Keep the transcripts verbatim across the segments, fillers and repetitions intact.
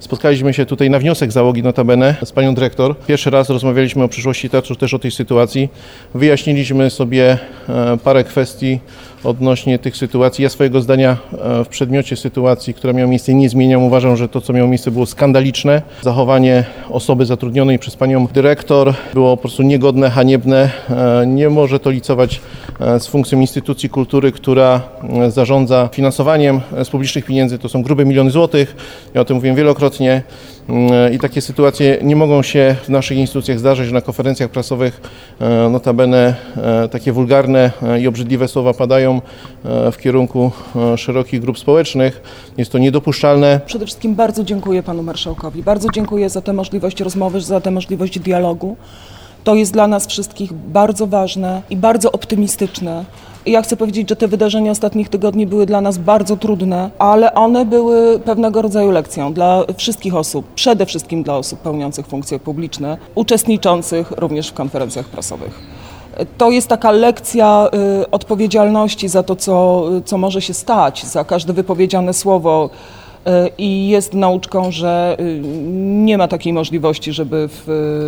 Spotkaliśmy się tutaj na wniosek załogi notabene z panią dyrektor. Pierwszy raz rozmawialiśmy o przyszłości teatru, też o tej sytuacji. Wyjaśniliśmy sobie parę kwestii odnośnie tych sytuacji. Ja swojego zdania w przedmiocie sytuacji, która miała miejsce, nie zmieniam. Uważam, że to, co miało miejsce, było skandaliczne. Zachowanie osoby zatrudnionej przez panią dyrektor było po prostu niegodne, haniebne. Nie może to licować z funkcją instytucji kultury, która zarządza finansowaniem z publicznych pieniędzy. To są grube miliony złotych. Ja o tym mówiłem wielokrotnie. I takie sytuacje nie mogą się w naszych instytucjach zdarzyć, że na konferencjach prasowych notabene takie wulgarne i obrzydliwe słowa padają w kierunku szerokich grup społecznych. Jest to niedopuszczalne. Przede wszystkim bardzo dziękuję panu marszałkowi. Bardzo dziękuję za tę możliwość rozmowy, za tę możliwość dialogu. To jest dla nas wszystkich bardzo ważne i bardzo optymistyczne. Ja chcę powiedzieć, że te wydarzenia ostatnich tygodni były dla nas bardzo trudne, ale one były pewnego rodzaju lekcją dla wszystkich osób, przede wszystkim dla osób pełniących funkcje publiczne, uczestniczących również w konferencjach prasowych. To jest taka lekcja y, odpowiedzialności za to, co, co może się stać, za każde wypowiedziane słowo y, i jest nauczką, że y, nie ma takiej możliwości, żeby w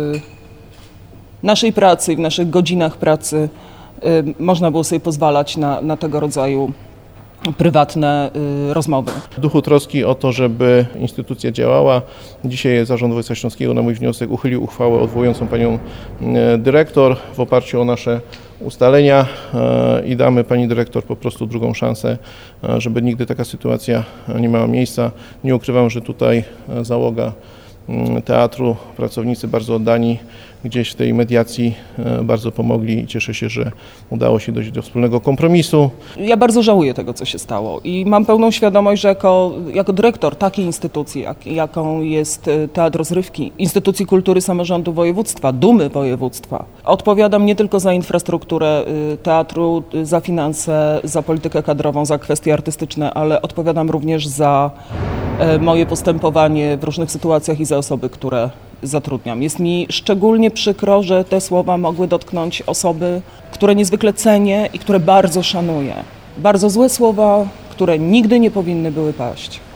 y, naszej pracy i w naszych godzinach pracy można było sobie pozwalać na, na tego rodzaju prywatne y, rozmowy. W duchu troski o to, żeby instytucja działała, dzisiaj Zarząd Województwa Śląskiego na mój wniosek uchylił uchwałę odwołującą panią y, dyrektor w oparciu o nasze ustalenia y, i damy pani dyrektor po prostu drugą szansę, y, żeby nigdy taka sytuacja nie miała miejsca. Nie ukrywam, że tutaj załoga teatru, pracownicy bardzo oddani gdzieś w tej mediacji bardzo pomogli i cieszę się, że udało się dojść do wspólnego kompromisu. Ja bardzo żałuję tego, co się stało i mam pełną świadomość, że jako, jako dyrektor takiej instytucji, jak, jaką jest Teatr Rozrywki, instytucji kultury samorządu województwa, dumy województwa, odpowiadam nie tylko za infrastrukturę teatru, za finanse, za politykę kadrową, za kwestie artystyczne, ale odpowiadam również za moje postępowanie w różnych sytuacjach i za osoby, które zatrudniam. Jest mi szczególnie przykro, że te słowa mogły dotknąć osoby, które niezwykle cenię i które bardzo szanuję. Bardzo złe słowa, które nigdy nie powinny były paść.